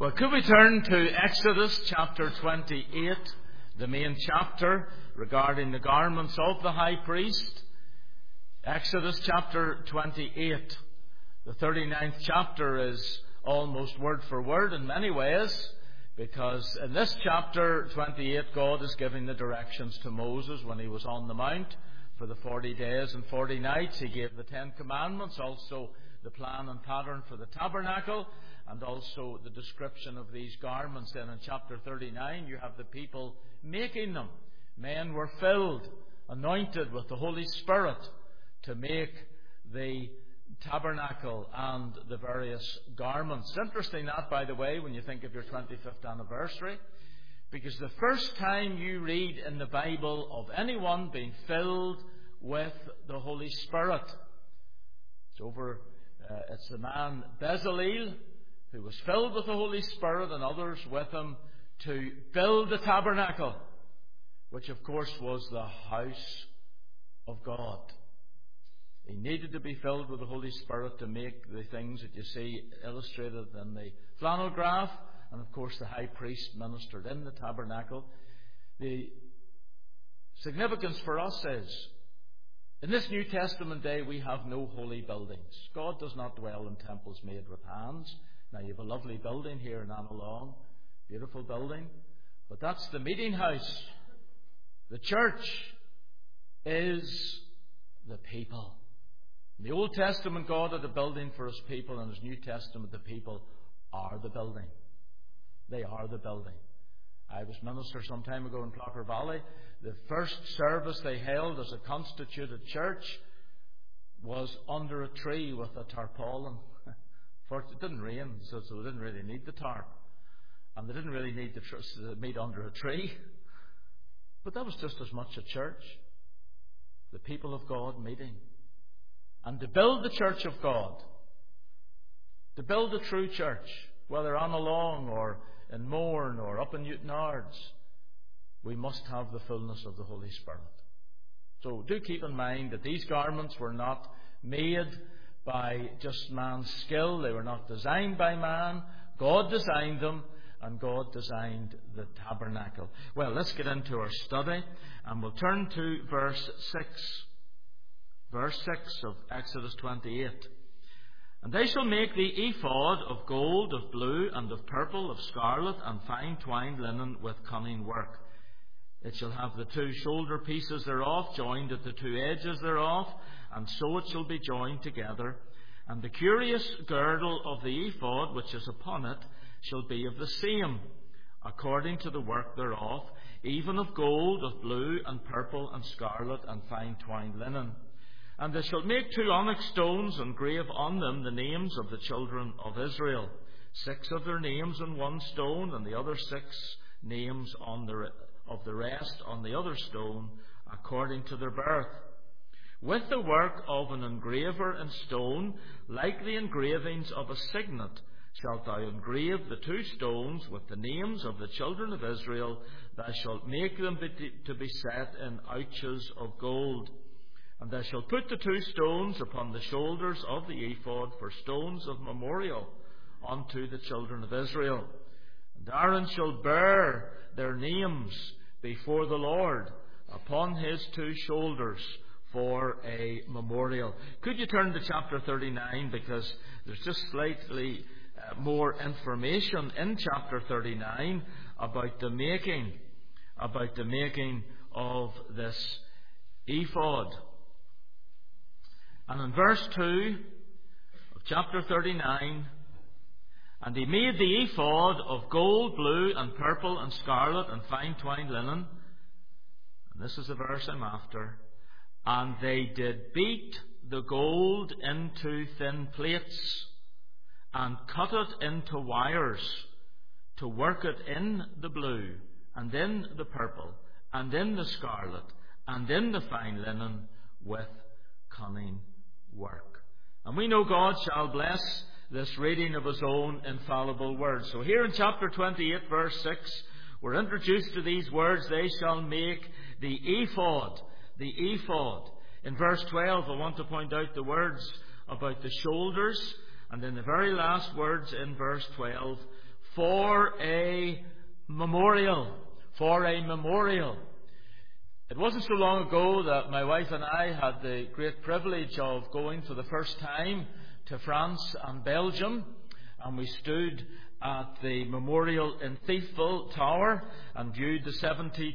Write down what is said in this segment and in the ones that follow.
Well, could we turn to Exodus chapter 28, the main chapter regarding the garments of the high priest? Exodus chapter 28. The 39th chapter is almost word for word in many ways, because in this chapter 28, God is giving the directions to Moses when he was on the mount for the 40 days and 40 nights. He gave the 10 commandments, also the plan and pattern for the tabernacle, and also the description of these garments. Then in chapter 39, you have the people making them. Men were filled, anointed with the Holy Spirit to make the tabernacle and the various garments. It's interesting that, by the way, when you think of your 25th anniversary, because the first time you read in the Bible of anyone being filled with the Holy Spirit, it's the man Bezalel, who was filled with the Holy Spirit and others with him to build the tabernacle, which of course was the house of God. He needed to be filled with the Holy Spirit to make the things that you see illustrated in the flannel graph. And of course the high priest ministered in the tabernacle. The significance for us is, in this New Testament day, we have no holy buildings. God does not dwell in temples made with hands. Now, you have a lovely building here in Annalong, beautiful building, but that's the meeting house. The church is the people. In the Old Testament, God had a building for His people. In His New Testament, the people are the building. They are the building. I was minister some time ago in Clocker Valley. The first service they held as a constituted church was under a tree with a tarpaulin. It didn't rain, so they didn't really need the tarp. And they didn't really need to meet under a tree. But that was just as much a church. The people of God meeting. And to build the church of God, to build a true church, whether on Annalong or in Mourne or up in Newtonards, we must have the fullness of the Holy Spirit. So do keep in mind that these garments were not made by just man's skill. They were not designed by man. God designed them, and God designed the tabernacle. Well, let's get into our study, and we'll turn to verse 6. Verse 6 of Exodus 28. And they shall make the ephod of gold, of blue, and of purple, of scarlet, and fine twined linen with cunning work. It shall have the 2 shoulder pieces thereof, joined at the 2 edges thereof, and so it shall be joined together. And the curious girdle of the ephod which is upon it shall be of the same, according to the work thereof, even of gold, of blue, and purple, and scarlet, and fine twined linen. And they shall make 2 onyx stones, and grave on them the names of the children of Israel, 6 of their names on one stone, and the other 6 names of the rest on the other stone, according to their birth. With the work of an engraver in stone, like the engravings of a signet, shalt thou engrave the 2 stones with the names of the children of Israel. Thou shalt make them to be set in ouches of gold. And thou shalt put the 2 stones upon the shoulders of the ephod for stones of memorial unto the children of Israel. And Aaron shall bear their names before the Lord upon his 2 shoulders for a memorial. Could you turn to chapter 39, because there's just slightly more information in chapter 39 about the making of this ephod. And in verse 2 of chapter 39, and he made the ephod of gold, blue, and purple, and scarlet, and fine twined linen. And this is the verse I'm after. And they did beat the gold into thin plates, and cut it into wires, to work it in the blue, and in the purple, and in the scarlet, and in the fine linen, with cunning work. And we know God shall bless this reading of His own infallible words. So here in chapter 28, verse 6, we're introduced to these words, they shall make the ephod. The ephod. In verse 12, I want to point out the words about the shoulders, and then the very last words in verse 12, for a memorial. For a memorial. It wasn't so long ago that my wife and I had the great privilege of going for the first time to France and Belgium, and we stood at the memorial in Thiepval Tower and viewed the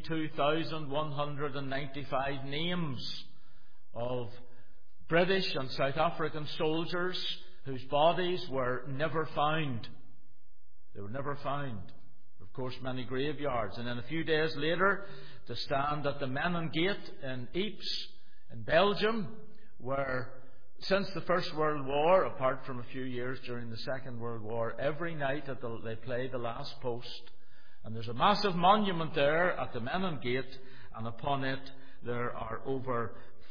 72,195 names of British and South African soldiers whose bodies were never found. They were never found. Of course, many graveyards. And then a few days later, to stand at the Menin Gate in Ypres, in Belgium, where since the First World War, apart from a few years during the Second World War, every night they play The Last Post. And there's a massive monument there at the Menin Gate, and upon it there are over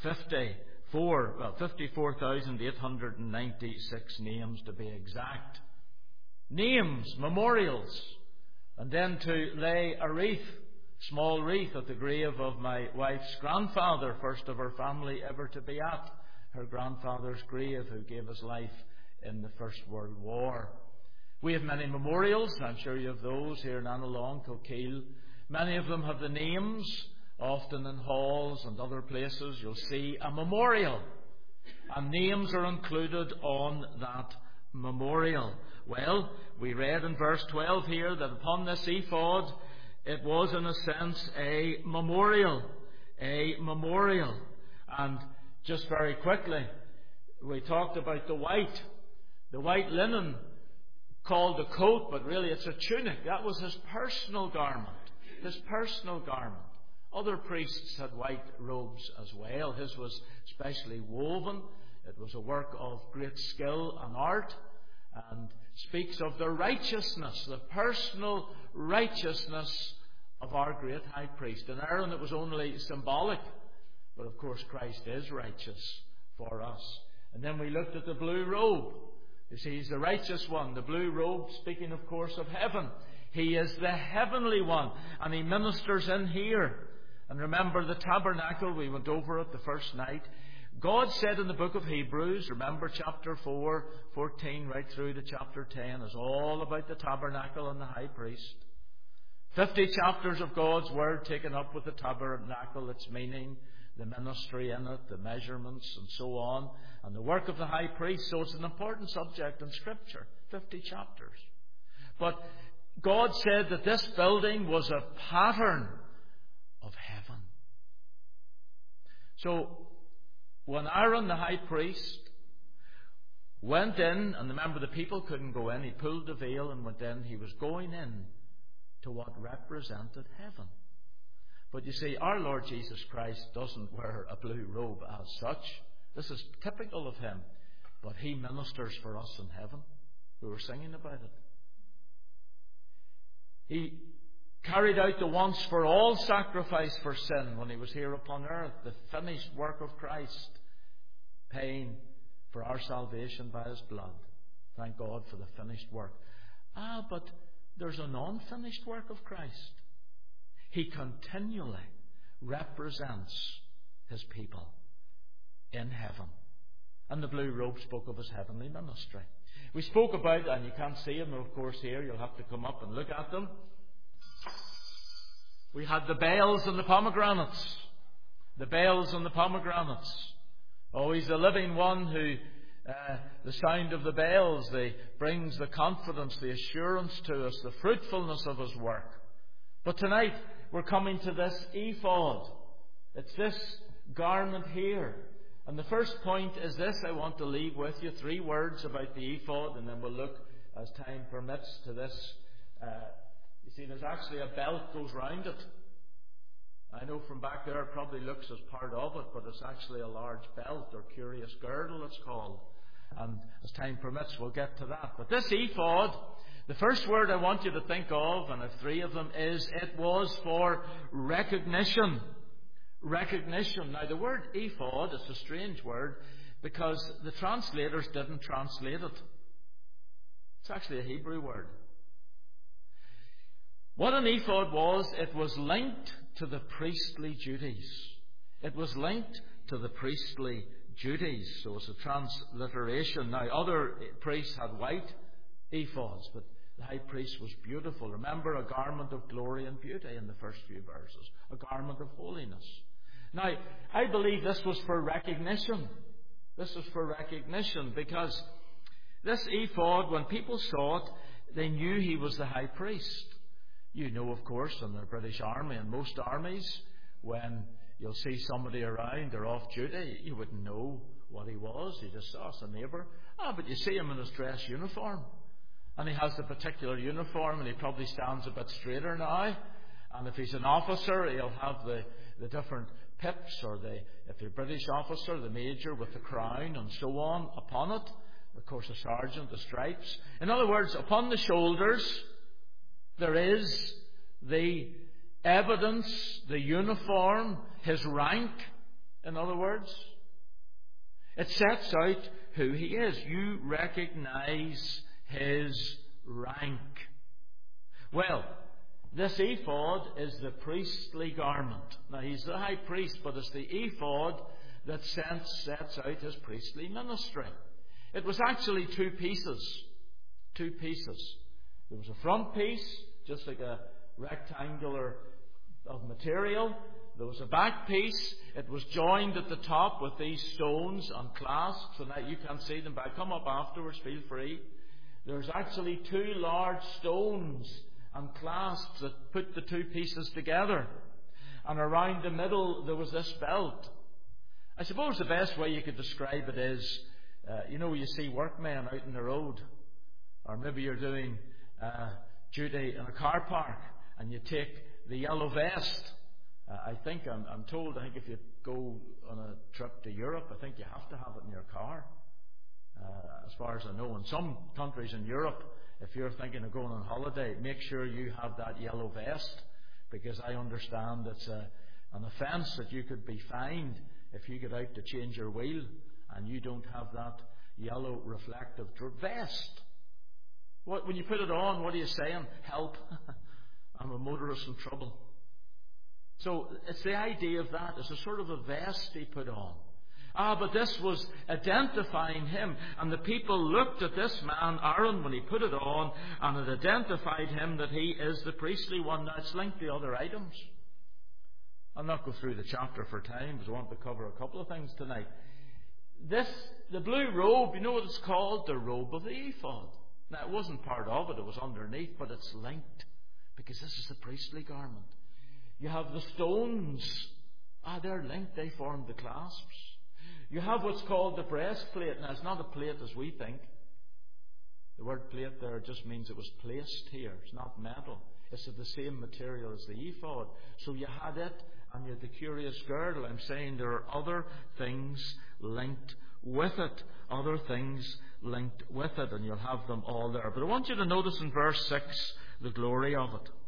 54,896 names to be exact. Names, memorials. And then to lay a wreath, small wreath, at the grave of my wife's grandfather, first of her family ever to be at her grandfather's grave, who gave his life in the First World War. We have many memorials. I'm sure you have those here in Annalong, Kilkeel. Many of them have the names. Often in halls and other places you'll see a memorial, and names are included on that memorial. Well, we read in verse 12 here that upon this ephod it was in a sense a memorial. A memorial. And just very quickly, we talked about the white linen, called a coat, but really it's a tunic. That was his personal garment. His personal garment. Other priests had white robes as well. His was specially woven. It was a work of great skill and art, and speaks of the righteousness, the personal righteousness of our great high priest. In Aaron it was only symbolic, but of course Christ is righteous for us. And then we looked at the blue robe. You see, he's the righteous one. The blue robe, speaking of course of heaven. He is the heavenly one, and he ministers in here. And remember the tabernacle, we went over it the first night. God said in the book of Hebrews, remember chapter 4, 14 right through to chapter 10, is all about the tabernacle and the high priest. 50 chapters of God's word taken up with the tabernacle, its meaning, the ministry in it, the measurements and so on, and the work of the high priest. So it's an important subject in Scripture, 50 chapters. But God said that this building was a pattern of heaven. So when Aaron the high priest went in, and remember the people couldn't go in, he pulled the veil and went in. He was going in to what represented heaven. But you see, our Lord Jesus Christ doesn't wear a blue robe as such. This is typical of him. But he ministers for us in heaven. We were singing about it. He carried out the once for all sacrifice for sin when he was here upon earth, the finished work of Christ, paying for our salvation by his blood. Thank God for the finished work. But there's an unfinished work of Christ. He continually represents his people in heaven. And the blue robe spoke of his heavenly ministry. We spoke about, and you can't see them of course here, you'll have to come up and look at them. We had the bells and the pomegranates. The bells and the pomegranates. Oh, he's the living one who, the sound of the bells, brings the confidence, the assurance to us, the fruitfulness of his work. But tonight we're coming to this ephod. It's this garment here. And the first point is this. I want to leave with you 3 words about the ephod, and then we'll look, as time permits, to this. You see, there's actually a belt goes round it. I know from back there it probably looks as part of it, but it's actually a large belt, or curious girdle it's called. And as time permits, we'll get to that. But this ephod, the first word I want you to think of, and I have 3 of them, is it was for recognition. Recognition. Now the word ephod is a strange word because the translators didn't translate it. It's actually a Hebrew word. What an ephod was, it was linked to the priestly duties. It was linked to the priestly duties. So it's a transliteration. Now other priests had white ephods, but The high priest was beautiful. Remember, a garment of glory and beauty in the first few verses. A garment of holiness. Now, I believe this was for recognition. This was for recognition because this ephod, when people saw it, they knew he was the high priest. You know, of course, in the British Army and most armies, when you'll see somebody around or off duty, you wouldn't know what he was. You just saw a neighbour. But you see him in his dress uniform. And he has the particular uniform, and he probably stands a bit straighter now. And if he's an officer, he'll have the different pips, or if you're a British officer, the major with the crown and so on upon it. Of course, a sergeant, the stripes. In other words, upon the shoulders, there is the evidence, the uniform, his rank, in other words. It sets out who he is. You recognize his rank. Well, this ephod is the priestly garment. Now, he's the high priest, but it's the ephod that sets out his priestly ministry. It was actually two pieces. Two pieces. There was a front piece, just like a rectangular of material. There was a back piece. It was joined at the top with these stones and clasps, and now you can't see them, but come up afterwards, feel free. There's actually two large stones and clasps that put the two pieces together. And around the middle there was this belt. I suppose the best way you could describe it is, you see workmen out in the road, or maybe you're doing duty in a car park, and you take the yellow vest. I'm told if you go on a trip to Europe, I think you have to have it in your car. As far as I know, in some countries in Europe, if you're thinking of going on holiday, make sure you have that yellow vest, because I understand it's an offence that you could be fined if you get out to change your wheel and you don't have that yellow reflective vest. When you put it on, what are you saying? Help, I'm a motorist in trouble. So it's the idea of that. It's a sort of a vest he put on. But this was identifying him. And the people looked at this man, Aaron, when he put it on, and it identified him that he is the priestly one. Now it's linked to other items. I'll not go through the chapter for time, because I want to cover a couple of things tonight. The blue robe, you know what it's called? The robe of the ephod. Now it wasn't part of it, it was underneath, but it's linked, because this is the priestly garment. You have the stones. They're linked, they form the clasps. You have what's called the breastplate. Now, it's not a plate as we think. The word plate there just means it was placed here. It's not metal. It's of the same material as the ephod. So you had it, and you had the curious girdle. I'm saying there are other things linked with it. Other things linked with it, and you'll have them all there. But I want you to notice in verse 6 the glory of it.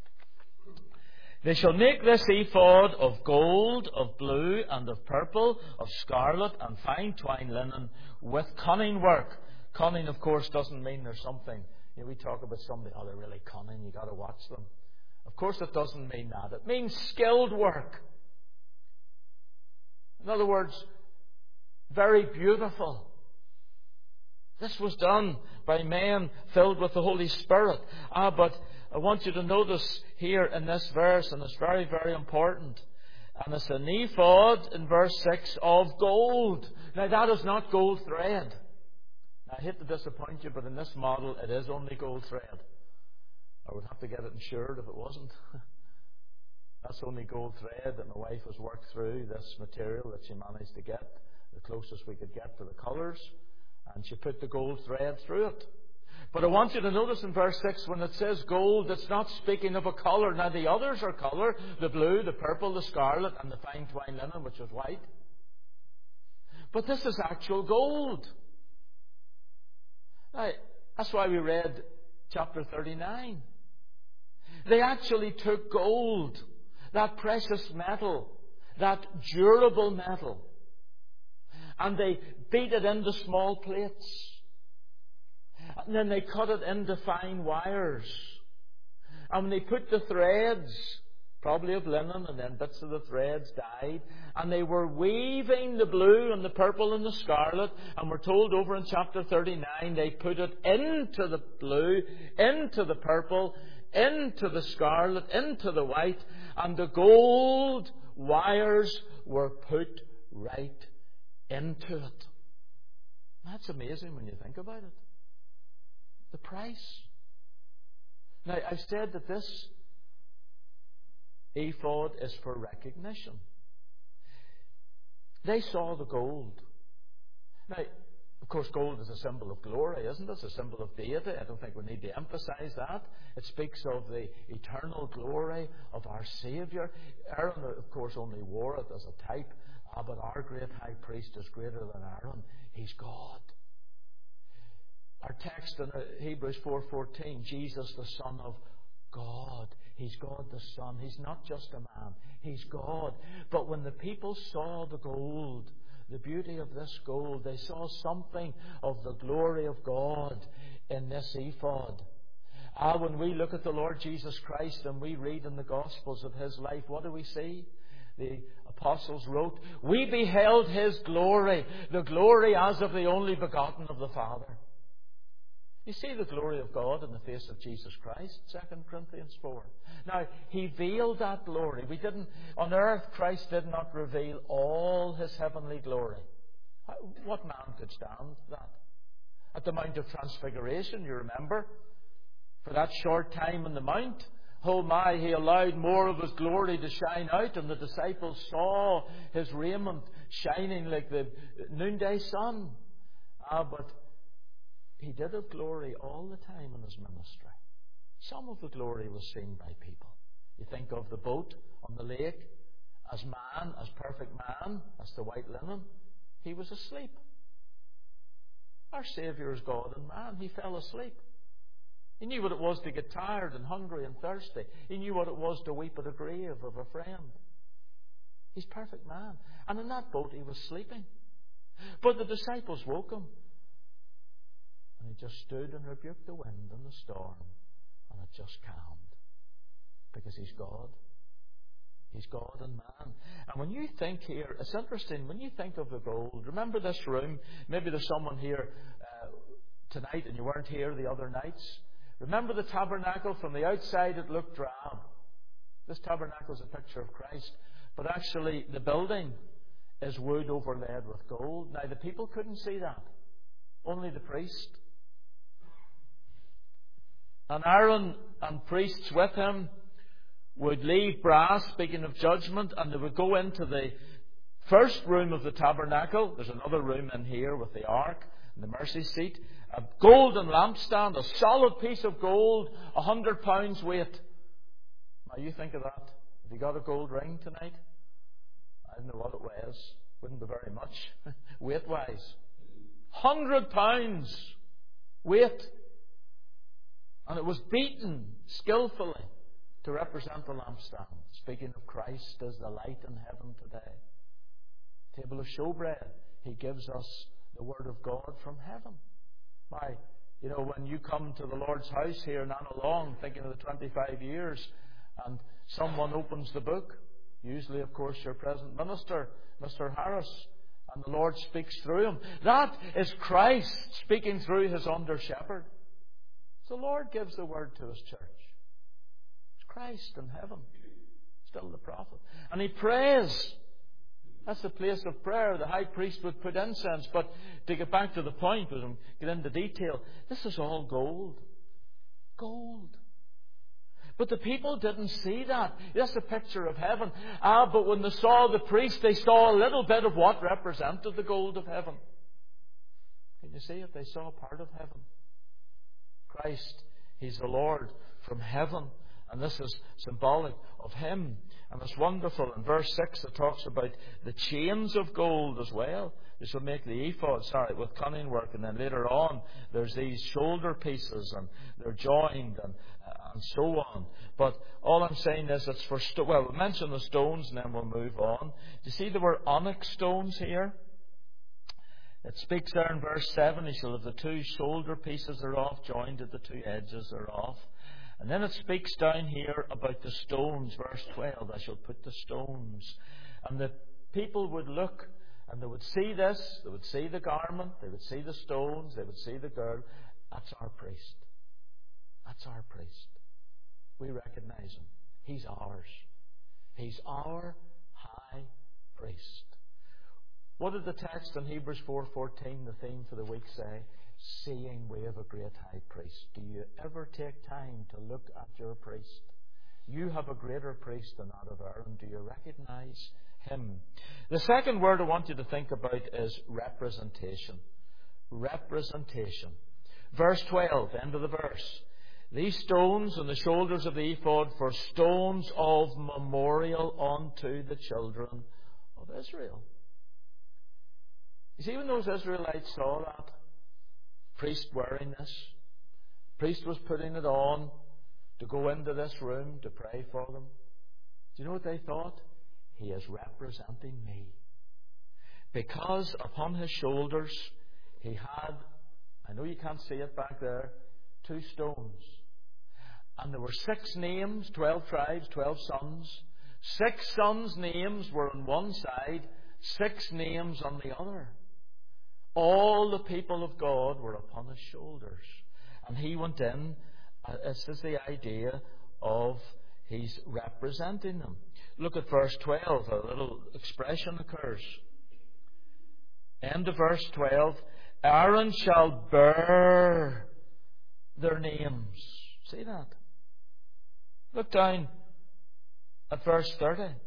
They shall make this ephod of gold, of blue, and of purple, of scarlet, and fine twine linen, with cunning work. Cunning, of course, doesn't mean there's something. We talk about somebody, they're really cunning, you've got to watch them. Of course, it doesn't mean that. It means skilled work. In other words, very beautiful. This was done by men filled with the Holy Spirit. But I want you to notice here in this verse, and it's very, very important, and it's an ephod in verse 6 of gold. Now that is not gold thread. Now, I hate to disappoint you, but in this model it is only gold thread. I would have to get it insured if it wasn't. That's only gold thread that my wife has worked through, this material that she managed to get, the closest we could get to the colours, and she put the gold thread through it. But I want you to notice in verse 6, when it says gold, it's not speaking of a colour. Now the others are colour, the blue, the purple, the scarlet, and the fine twine linen, which is white. But this is actual gold. Now, that's why we read chapter 39. They actually took gold, that precious metal, that durable metal, and they beat it into small plates. And then they cut it into fine wires. And when they put the threads probably of linen, and then bits of the threads dyed. And they were weaving the blue and the purple and the scarlet. And we're told over in chapter 39, they put it into the blue, into the purple, into the scarlet, into the white. And the gold wires were put right into it. That's amazing when you think about it. The price. Now, I've said that this ephod is for recognition. They saw the gold. Now, of course, gold is a symbol of glory, isn't it? It's a symbol of deity. I don't think we need to emphasize that. It speaks of the eternal glory of our Saviour. Aaron, of course, only wore it as a type, but our great high priest is greater than Aaron. He's God. Our text in Hebrews 4:14, Jesus, the Son of God. He's God the Son. He's not just a man. He's God. But when the people saw the gold, the beauty of this gold, they saw something of the glory of God in this ephod. When we look at the Lord Jesus Christ and we read in the Gospels of His life, what do we see? The apostles wrote, "We beheld His glory, the glory as of the only begotten of the Father." You see the glory of God in the face of Jesus Christ, 2 Corinthians 4. Now, He veiled that glory. On earth, Christ did not reveal all His heavenly glory. What man could stand that? At the Mount of Transfiguration, you remember, for that short time on the Mount, oh my, He allowed more of His glory to shine out, and the disciples saw His raiment shining like the noonday sun. But He did have glory all the time in His ministry. Some of the glory was seen by people. You think of the boat on the lake, as man, as perfect man, as the white linen. He was asleep. Our Saviour is God and man. He fell asleep. He knew what it was to get tired and hungry and thirsty. He knew what it was to weep at a grave of a friend. He's perfect man. And in that boat He was sleeping. But the disciples woke Him. And He just stood and rebuked the wind and the storm, and it just calmed. Because He's God. He's God and man. And when you think here, it's interesting, when you think of the gold, remember this room, maybe there's someone here tonight and you weren't here the other nights. Remember the tabernacle? From the outside it looked drab. This tabernacle is a picture of Christ. But actually the building is wood overlaid with gold. Now the people couldn't see that. Only the priest. And Aaron and priests with him would leave brass, speaking of judgment, and they would go into the first room of the tabernacle. There's another room in here with the ark and the mercy seat. A golden lampstand, a solid piece of gold, 100 pounds weight. Now you think of that. Have you got a gold ring tonight? I don't know what it weighs. Wouldn't be very much weight-wise. 100 pounds weight. And it was beaten skillfully to represent the lampstand. Speaking of Christ as the light in heaven today. Table of showbread. He gives us the Word of God from heaven. Why, when you come to the Lord's house here in Annalong, thinking of the 25 years, and someone opens the book, usually, of course, your present minister, Mr. Harris, and the Lord speaks through him. That is Christ speaking through His under-shepherd. The Lord gives the Word to His church. It's Christ in heaven, still the prophet. And He prays. That's the place of prayer. The high priest would put incense. But to get back to the point, and get into detail, this is all gold. Gold. But the people didn't see that. That's a picture of heaven. But when they saw the priest, they saw a little bit of what represented the gold of heaven. Can you see it? They saw part of heaven. Christ, He's the Lord from heaven. And this is symbolic of Him. And it's wonderful. In verse 6 it talks about the chains of gold as well. This will make the ephod, with cunning work. And then later on, there's these shoulder pieces, and they're joined, and so on. But all I'm saying is it's for we'll mention the stones and then we'll move on. Do you see there were onyx stones here? It speaks there in verse 7, He shall have the two shoulder pieces thereof joined at the two edges thereof. And And then it speaks down here about the stones, verse 12. I shall put the stones. And the people would look and they would see this, they would see the garment, they would see the stones, they would see the girl. That's our priest. That's our priest. We recognize him. He's ours. He's our high priest. What did the text in Hebrews 4:14, the theme for the week, say? Seeing we have a great high priest. Do you ever take time to look at your priest? You have a greater priest than that of Aaron. Do you recognize him? The second word I want you to think about is representation. Representation. Verse 12, end of the verse. These stones on the shoulders of the ephod for stones of memorial unto the children of Israel. You see, when those Israelites saw that priest wearing this, priest was putting it on to go into this room to pray for them. Do you know what they thought? He is representing me. Because upon his shoulders he had, I know you can't see it back there, 2 stones. And there were 6 names, 12 tribes, 12 sons. 6 sons' names were on one side, 6 names on the other. All the people of God were upon his shoulders. And he went in. This is the idea of he's representing them. Look at verse 12. A little expression occurs. End of verse 12. Aaron shall bear their names. See that? Look down at verse 30. It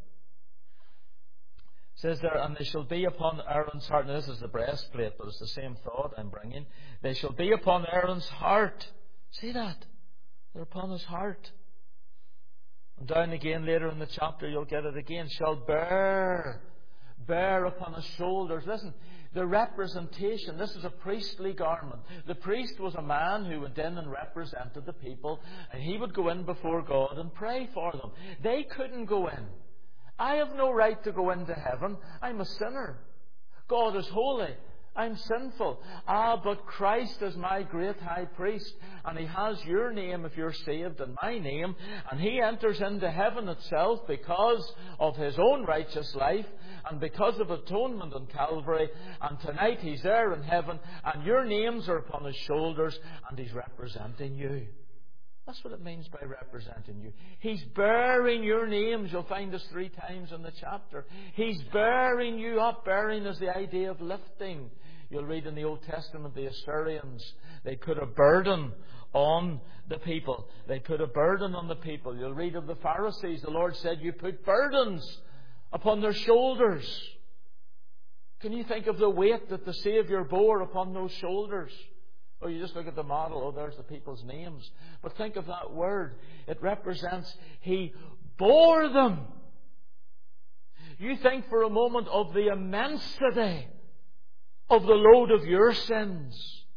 says there, and they shall be upon Aaron's heart. Now this is the breastplate, but it's the same thought I'm bringing. They shall be upon Aaron's heart. See that? They're upon his heart. And down again later in the chapter you'll get it again. Shall bear upon his shoulders. Listen, the representation. This is a priestly garment. The priest was a man who went in and represented the people. And he would go in before God and pray for them. They couldn't go in. I have no right to go into heaven. I'm a sinner. God is holy. I'm sinful. But Christ is my great high priest, and he has your name if you're saved and my name, and he enters into heaven itself because of his own righteous life and because of atonement on Calvary, and tonight he's there in heaven and your names are upon his shoulders and he's representing you. That's what it means by representing you. He's bearing your names. You'll find this 3 times in the chapter. He's bearing you up. Bearing is the idea of lifting. You'll read in the Old Testament the Assyrians. They put a burden on the people. They put a burden on the people. You'll read of the Pharisees. The Lord said, you put burdens upon their shoulders. Can you think of the weight that the Saviour bore upon those shoulders? Or you just look at the model, oh, there's the people's names. But think of that word. It represents he bore them. You think for a moment of the immensity of the load of your sins.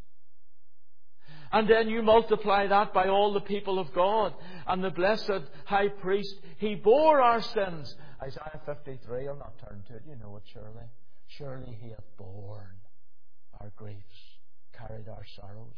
And then you multiply that by all the people of God and the blessed high priest. He bore our sins. Isaiah 53, I'll not turn to it. You know it surely. Surely he hath borne our griefs, carried our sorrows.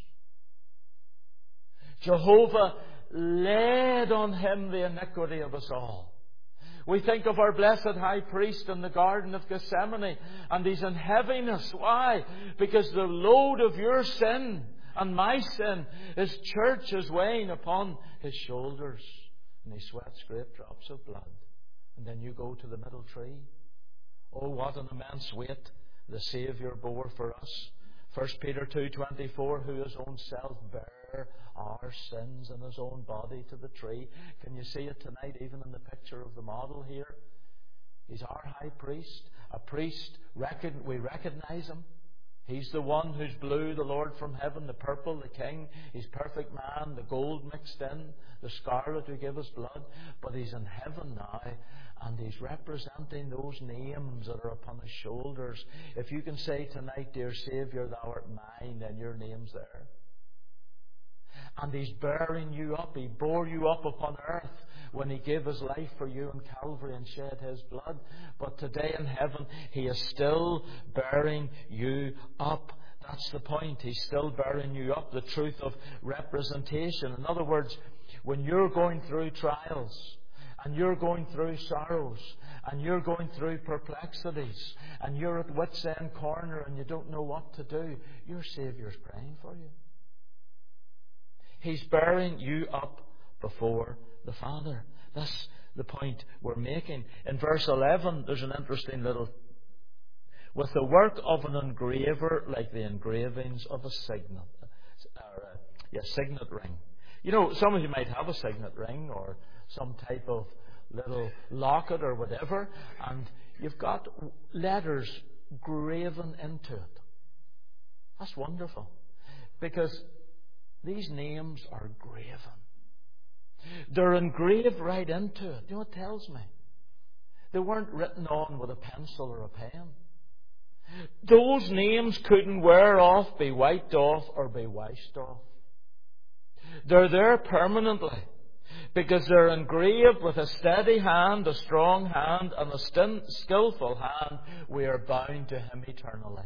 Jehovah laid on him the iniquity of us all. We think of our blessed high priest in the Garden of Gethsemane, and he's in heaviness. Why? Because the load of your sin and my sin, his church, is weighing upon his shoulders, and he sweats great drops of blood. And then you go to the middle tree. Oh, what an immense weight the Saviour bore for us. 1 Peter 2:24, who his own self bare our sins in his own body to the tree. Can you see it tonight, even in the picture of the model here? He's our high priest. A priest, we recognize him. He's the one who's blue, the Lord from heaven, the purple, the King. He's perfect man, the gold mixed in, the scarlet who gave us blood. But he's in heaven now, and he's representing those names that are upon his shoulders. If you can say tonight, dear Saviour, thou art mine, then your name's there. And he's bearing you up. He bore you up upon earth when he gave his life for you on Calvary and shed his blood. But today in heaven, he is still bearing you up. That's the point. He's still bearing you up. The truth of representation. In other words, when you're going through trials, and you're going through sorrows, and you're going through perplexities, and you're at wit's end corner and you don't know what to do, your Saviour's praying for you. He's bearing you up before the Father. That's the point we're making. In verse 11, there's an interesting little... With the work of an engraver, like the engravings of a signet, signet ring. You know, some of you might have a signet ring or some type of little locket or whatever, and you've got letters graven into it. That's wonderful, because these names are graven. They're engraved right into it. You know what it tells me? They weren't written on with a pencil or a pen. Those names couldn't wear off, be wiped off, or be washed off. They're there permanently, because they're engraved with a steady hand, a strong hand, and a skillful hand. We are bound to Him eternally.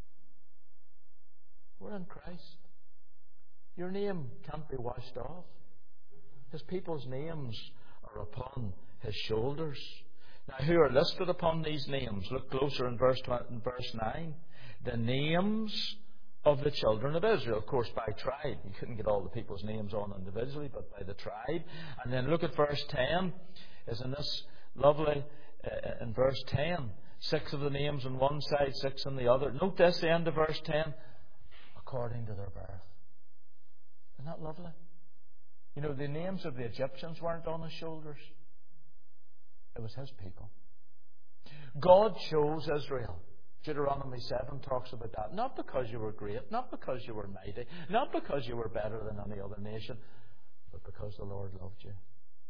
We're in Christ. Your name can't be washed off. His people's names are upon His shoulders. Now, who are listed upon these names? Look closer in verse 9. The names of the children of Israel, of course, by tribe. You couldn't get all the people's names on individually, but by the tribe. And then look at verse 10. Isn't this lovely? In verse 10, 6 of the names on one side, 6 on the other. Note this, the end of verse 10. According to their birth. Isn't that lovely? You know, the names of the Egyptians weren't on His shoulders. It was His people. God chose Israel. Deuteronomy 7 talks about that. Not because you were great, not because you were mighty, not because you were better than any other nation, but because the Lord loved you.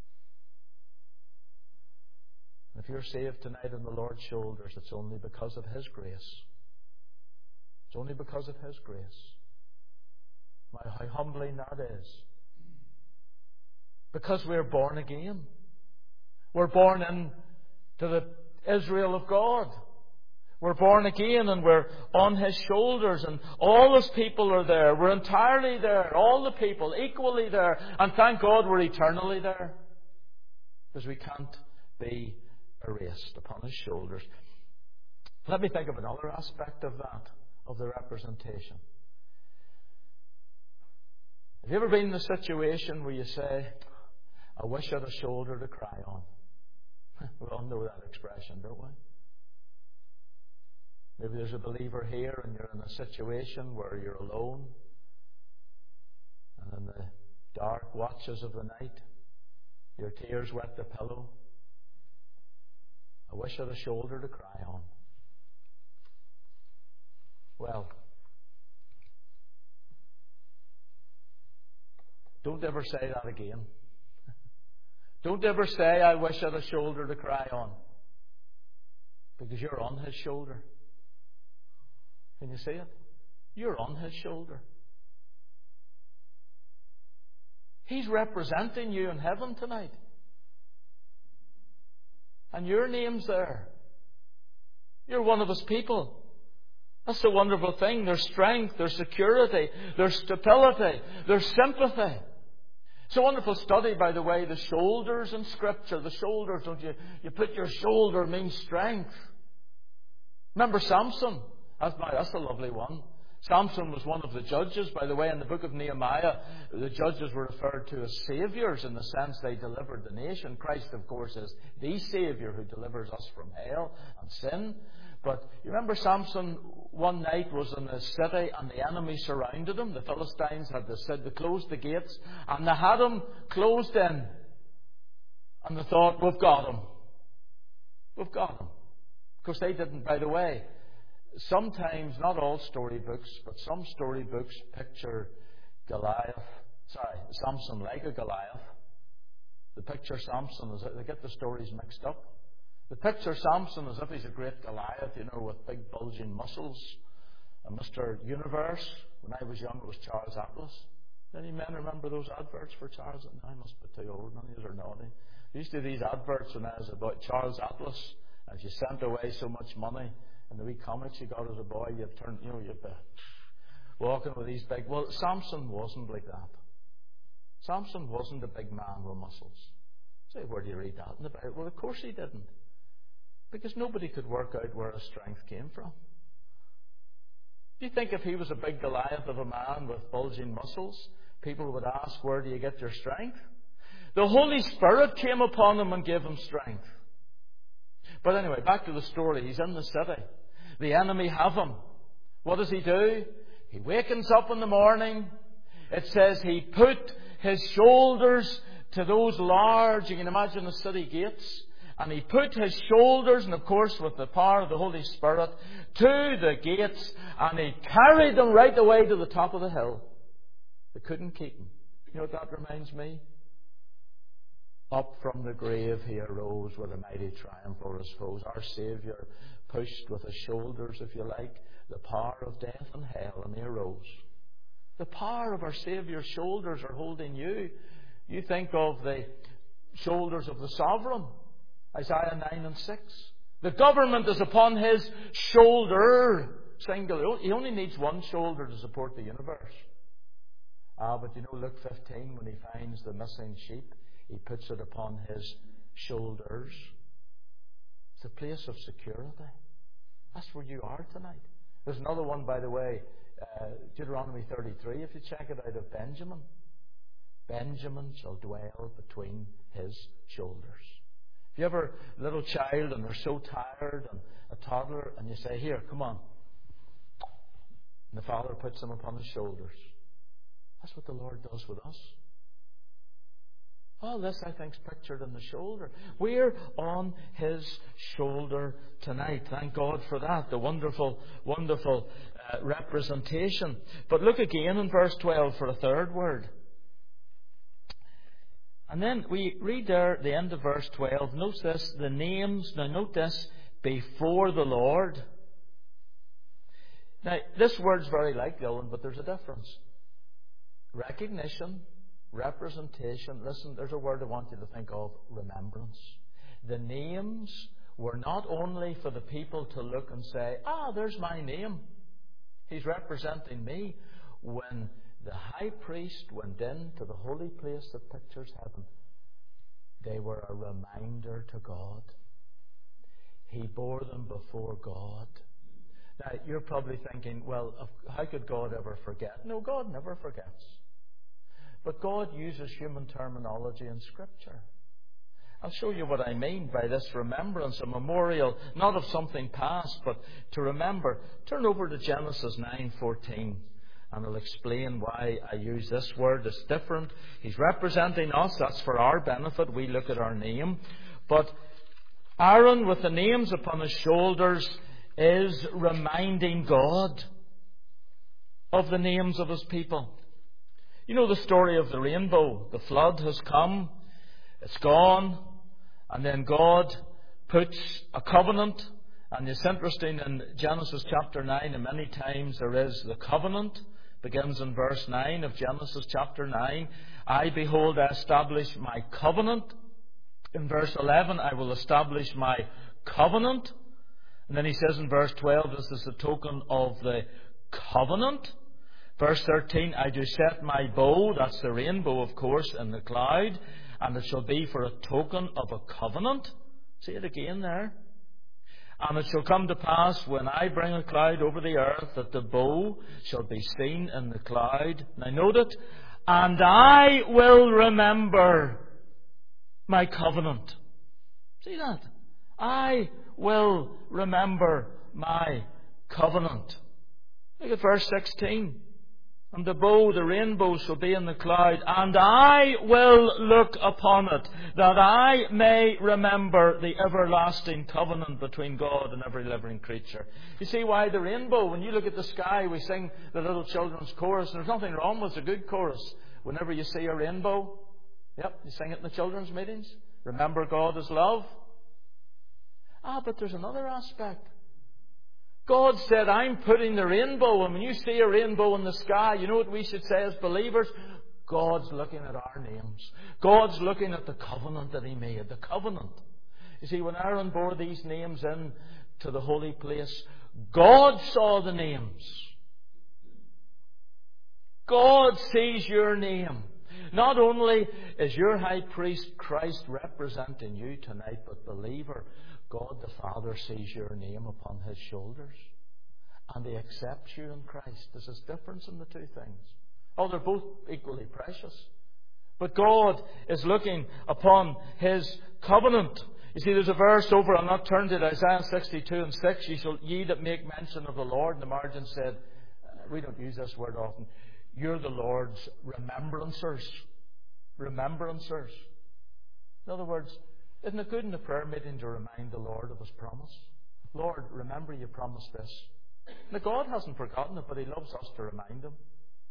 And if you're saved tonight on the Lord's shoulders, it's only because of His grace. It's only because of His grace. How humbling that is. Because we're born again. We're born into the Israel of God. We're born again and we're on His shoulders, and all His people are there. We're entirely there. All the people equally there. And thank God we're eternally there. Because we can't be erased upon His shoulders. Let me think of another aspect of that, of the representation. Have you ever been in a situation where you say, I wish I had a shoulder to cry on? We all know that expression, don't we? Maybe there's a believer here and you're in a situation where you're alone, and in the dark watches of the night, your tears wet the pillow. I wish I had a shoulder to cry on. Well, don't ever say that again. Don't ever say, I wish I had a shoulder to cry on. Because you're on His shoulder. Can you see it? You're on His shoulder. He's representing you in heaven tonight. And your name's there. You're one of His people. That's the wonderful thing. There's strength, there's security, there's stability, there's sympathy. It's a wonderful study, by the way, the shoulders in Scripture. The shoulders, don't you? You put your shoulder, means strength. Remember Samson? That's a lovely one. Samson was one of the judges. By the way, in the book of Nehemiah, the judges were referred to as saviors in the sense they delivered the nation. Christ, of course, is the Savior who delivers us from hell and sin. But you remember Samson one night was in the city and the enemy surrounded him. The Philistines had they closed the gates and they had him closed in. And they thought, we've got him. We've got him. Of course, they didn't, by the way. Sometimes, not all storybooks, but some storybooks picture Samson like a Goliath. They picture Samson as they get the stories mixed up. They picture Samson as if he's a great Goliath, with big bulging muscles. And Mr. Universe, when I was young, it was Charles Atlas. Any men remember those adverts for Charles? No, I must be too old. None of you are naughty. They used to do these adverts when I was about Charles Atlas. As you sent away so much money in the wee comics you got as a boy, you'd be walking with these big... Well, Samson wasn't like that. Samson wasn't a big man with muscles. Say, where do you read that in the Bible? Well, of course he didn't. Because nobody could work out where his strength came from. Do you think if he was a big Goliath of a man with bulging muscles, people would ask, where do you get your strength? The Holy Spirit came upon him and gave him strength. But anyway, back to the story. He's in the city. The enemy have him. What does he do? He wakens up in the morning. It says he put his shoulders to those large, you can imagine the city gates, and he put his shoulders, and of course with the power of the Holy Spirit, to the gates, and he carried them right away to the top of the hill. They couldn't keep him. You know what that reminds me? Up from the grave he arose with a mighty triumph over his foes. Our Saviour pushed with his shoulders, if you like, the power of death and hell, and he arose. The power of our Saviour's shoulders are holding you. You think of the shoulders of the sovereign, Isaiah 9 and 6. The government is upon his shoulder, singular. He only needs one shoulder to support the universe. But you know, Luke 15, when he finds the missing sheep, he puts it upon his shoulders. It's a place of security. That's where you are tonight. There's another one, by the way, Deuteronomy 33, if you check it out, of Benjamin. Benjamin shall dwell between his shoulders. If you ever a little child and they're so tired, and a toddler, and you say, here, come on. And the father puts them upon his shoulders. That's what the Lord does with us. All this, I think, is pictured in the shoulder. We're on his shoulder tonight. Thank God for that. The wonderful, wonderful representation. But look again in verse 12 for a third word. And then we read there at the end of verse 12. Note this, the names. Now note this, before the Lord. Now, this word's very like the other one, but there's a difference. Recognition, representation. Listen, there's a word I want you to think of, remembrance. The names were not only for the people to look and say, there's my name. He's representing me. When the high priest went into the holy place that pictures heaven, they were a reminder to God. He bore them before God. Now, you're probably thinking, well, how could God ever forget? No, God never forgets. But God uses human terminology in Scripture. I'll show you what I mean by this remembrance, a memorial, not of something past, but to remember. Turn over to Genesis 9:14, and I'll explain why I use this word. It's different. He's representing us. That's for our benefit. We look at our name. But Aaron, with the names upon his shoulders, is reminding God of the names of his people. You know the story of the rainbow. The flood has come. It's gone. And then God puts a covenant. And it's interesting in Genesis chapter 9, and many times there is the covenant. Begins in verse 9 of Genesis chapter 9. I, behold, I establish my covenant. In verse 11, I will establish my covenant. And then he says in verse 12, this is the token of the covenant. Verse 13, I do set my bow, that's the rainbow, of course, in the cloud, and it shall be for a token of a covenant. See it again there. And it shall come to pass, when I bring a cloud over the earth, that the bow shall be seen in the cloud. Now note it. And I will remember my covenant. See that? I will remember my covenant. Look at verse 16. And the bow, the rainbow, shall be in the cloud, and I will look upon it, that I may remember the everlasting covenant between God and every living creature. You see why the rainbow? When you look at the sky, we sing the little children's chorus, and there's nothing wrong with a good chorus. Whenever you see a rainbow, you sing it in the children's meetings. Remember God is love. But there's another aspect. God said, I'm putting the rainbow, and when you see a rainbow in the sky, you know what we should say as believers? God's looking at our names. God's looking at the covenant that He made. The covenant. You see, when Aaron bore these names in to the holy place, God saw the names. God sees your name. Not only is your high priest Christ representing you tonight, but believer, God the Father sees your name upon His shoulders. And He accepts you in Christ. There's this difference in the two things. Oh, they're both equally precious. But God is looking upon His covenant. You see, there's a verse over, I'll not turn to it, Isaiah 62 and 6. Ye that make mention of the Lord. And the margin said, we don't use this word often. You're the Lord's remembrancers. Remembrancers. In other words, isn't it good in the prayer meeting to remind the Lord of His promise? Lord, remember you promised this. Now, God hasn't forgotten it, but He loves us to remind Him.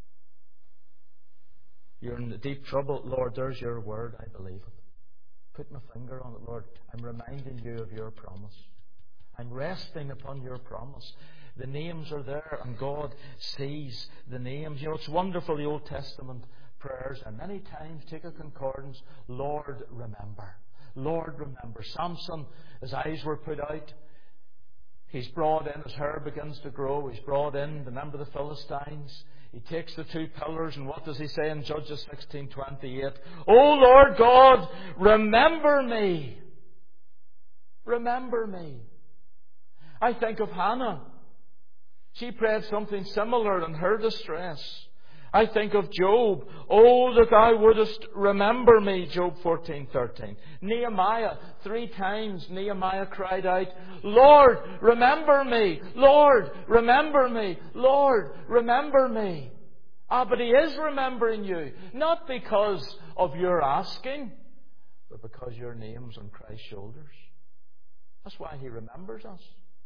You're in deep trouble. Lord, there's your word. I believe it. Put my finger on it, Lord. I'm reminding you of your promise. I'm resting upon your promise. The names are there, and God sees the names. You know, it's wonderful, the Old Testament prayers, and many times take a concordance. Lord, remember. Lord, remember. Samson, his eyes were put out. He's brought in, his hair begins to grow. He's brought in, remember the Philistines. He takes the two pillars, and what does he say in Judges 16:28? O Lord God, remember me. Remember me. I think of Hannah. She prayed something similar in her distress. I think of Job. Oh, that thou wouldest remember me, Job 14:13. Nehemiah, 3 times Nehemiah cried out, Lord, remember me. Lord, remember me. Lord, remember me. But He is remembering you. Not because of your asking, but because your name's on Christ's shoulders. That's why He remembers us.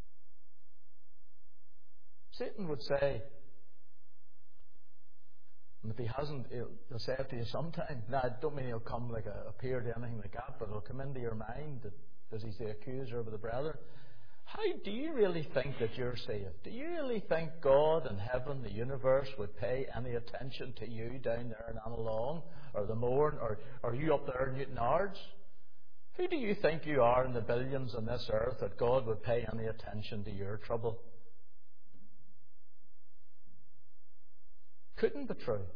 Satan would say, and if he hasn't, he'll say it to you sometime. Now, I don't mean he'll come like appear to anything like that, but it'll come into your mind that he's the accuser of the brethren. How do you really think that you're saved? Do you really think God and heaven, the universe, would pay any attention to you down there in Annalong, or the Mourne, or are you up there in Newtonards? Who do you think you are in the billions on this earth that God would pay any attention to your trouble? Couldn't be true.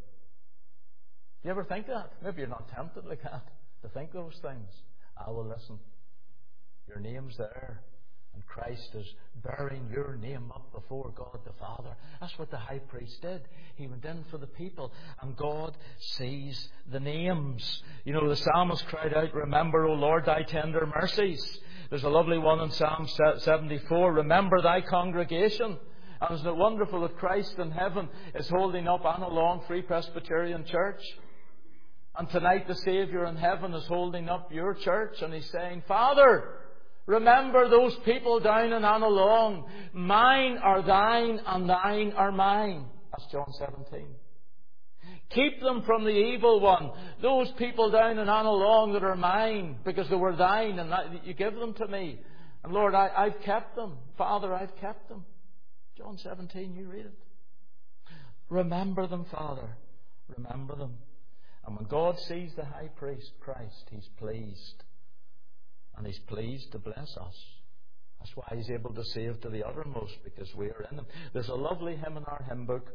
You ever think that? Maybe you're not tempted like that to think those things. Well, listen. Your name's there, and Christ is bearing your name up before God the Father. That's what the high priest did. He went in for the people, and God sees the names. You know, the psalmist cried out, Remember, O Lord, thy tender mercies. There's a lovely one in Psalm 74. Remember thy congregation. And isn't it wonderful that Christ in heaven is holding up Annalong Free Presbyterian Church? And tonight the Saviour in heaven is holding up your church, and He's saying, Father, remember those people down in Annalong. Mine are thine, and thine are mine. That's John 17. Keep them from the evil one. Those people down in Annalong that are mine, because they were thine, and you give them to me. And Lord, I've kept them. Father, I've kept them. John 17, you read it. Remember them, Father. Remember them. And when God sees the high priest, Christ, He's pleased. And He's pleased to bless us. That's why He's able to save to the uttermost, because we are in Him. There's a lovely hymn in our hymn book.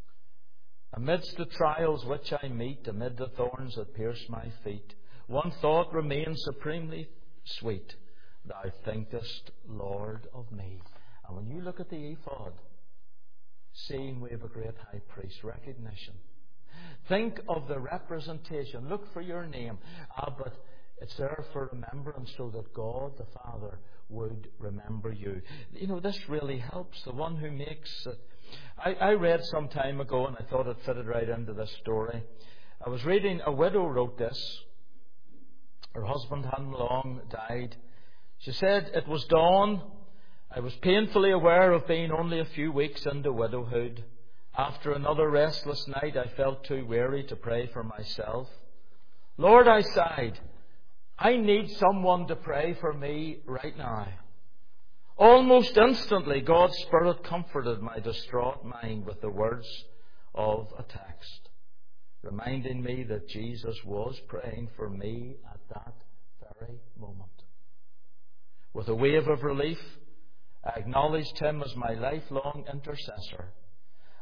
Amidst the trials which I meet, amid the thorns that pierce my feet, one thought remains supremely sweet. Thou thinkest, Lord, of me. And when you look at the ephod, seeing we have a great high priest, recognition. Think of the representation. Look for your name. But it's there for remembrance, so that God the Father would remember you. You know, this really helps. The one who makes it. I read some time ago, and I thought it fitted right into this story. I was reading, a widow wrote this. Her husband hadn't long died. She said, It was dawn. I was painfully aware of being only a few weeks into widowhood. After another restless night, I felt too weary to pray for myself. Lord, I sighed, I need someone to pray for me right now. Almost instantly, God's Spirit comforted my distraught mind with the words of a text, reminding me that Jesus was praying for me at that very moment. With a wave of relief, I acknowledged Him as my lifelong intercessor.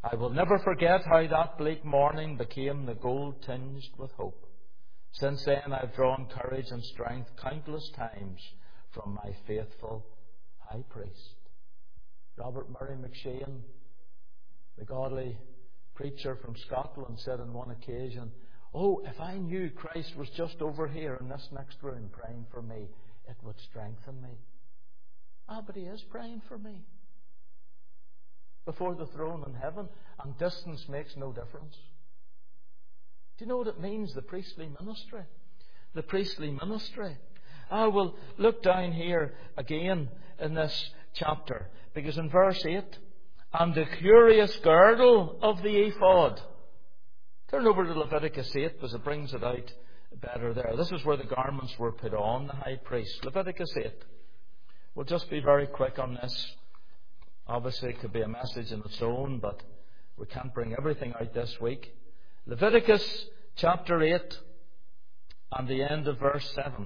I will never forget how that bleak morning became the gold tinged with hope. Since then I've drawn courage and strength countless times from my faithful high priest. Robert Murray McShane, the godly preacher from Scotland, said on one occasion, "Oh, if I knew Christ was just over here in this next room praying for me, it would strengthen me." But He is praying for me before the throne in heaven, and distance makes no difference. Do you know what it means, the priestly ministry? The priestly ministry. We'll look down here again in this chapter, because in verse 8, and the curious girdle of the ephod. Turn over to Leviticus 8, because it brings it out better there. This is where the garments were put on the high priest. Leviticus 8. We'll just be very quick on this. Obviously, it could be a message in its own, but we can't bring everything out this week. Leviticus chapter 8 and the end of verse 7.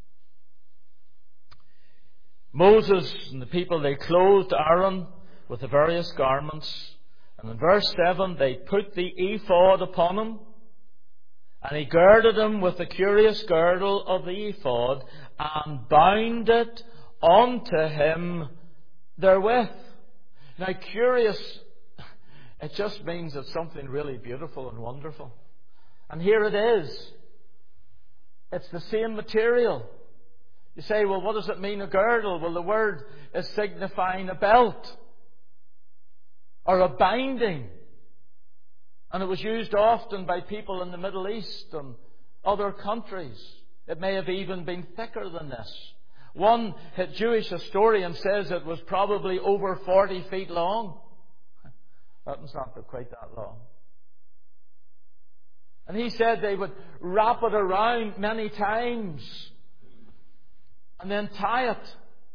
Moses and the people, they clothed Aaron with the various garments. And in verse 7, they put the ephod upon him, and he girded him with the curious girdle of the ephod, and bound it unto him therewith. Now, curious, it just means it's something really beautiful and wonderful. And here it is. It's the same material. You say, well, what does it mean, a girdle? Well, the word is signifying a belt or a binding. And it was used often by people in the Middle East and other countries. It may have even been thicker than this. One Jewish historian says it was probably over 40 feet long. That's not quite that long. And he said they would wrap it around many times and then tie it.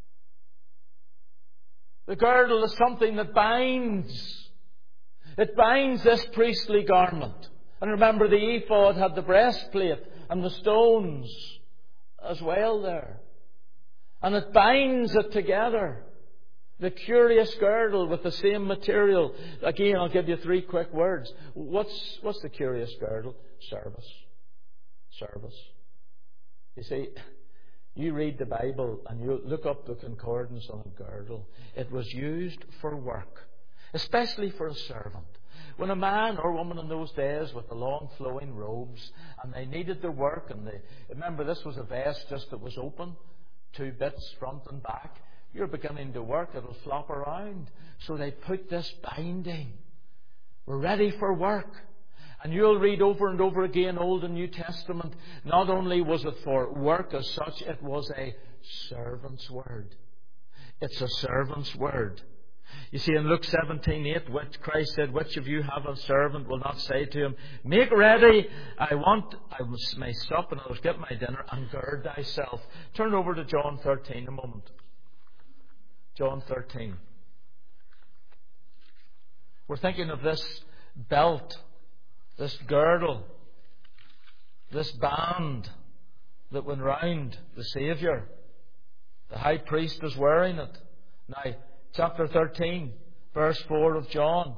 The girdle is something that binds. It binds this priestly garment. And remember, the ephod had the breastplate and the stones as well there. And it binds it together. The curious girdle with the same material. Again, I'll give you 3 quick words. What's the curious girdle? Service. Service. You see, you read the Bible and you look up the concordance on a girdle. It was used for work, especially for a servant. When a man or woman in those days with the long flowing robes, and they needed to work, and remember, this was a vest just that was open, 2 bits front and back. You're beginning to work, it'll flop around. So they put this binding. We're ready for work. And you'll read over and over again, Old and New Testament, not only was it for work as such, it was a servant's word. It's a servant's word. You see, in Luke 17:8, which Christ said, which of you have a servant will not say to him, make ready, I may sup and I'll get my dinner, and gird thyself. Turn over to John 13 a moment. John 13. We're thinking of this belt, this girdle, this band that went round the Saviour. The high priest is wearing it. Now, chapter 13, verse 4 of John.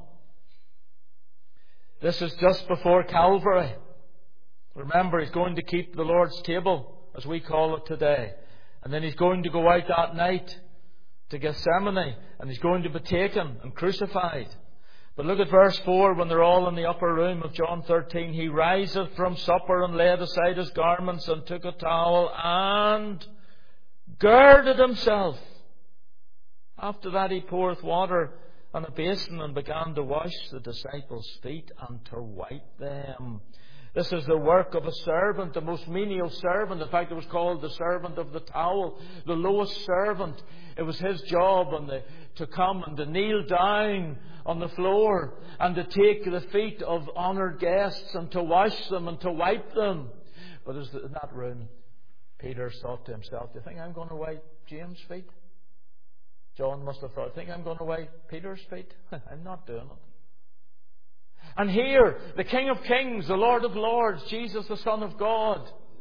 This is just before Calvary. Remember, he's going to keep the Lord's table, as we call it today. And then he's going to go out that night to Gethsemane, and he's going to be taken and crucified. But look at verse 4, when they're all in the upper room of John 13. He riseth from supper and laid aside his garments and took a towel and girded himself. After that he poureth water on a basin and began to wash the disciples' feet and to wipe them. This is the work of a servant, the most menial servant. In fact, it was called the servant of the towel, the lowest servant. It was his job to come and to kneel down on the floor and to take the feet of honoured guests and to wash them and to wipe them. But in that room, Peter thought to himself, do you think I'm going to wipe James' feet? John must have thought, think I'm going to wipe Peter's feet? I'm not doing it. And here, the King of Kings, the Lord of Lords, Jesus the Son of God,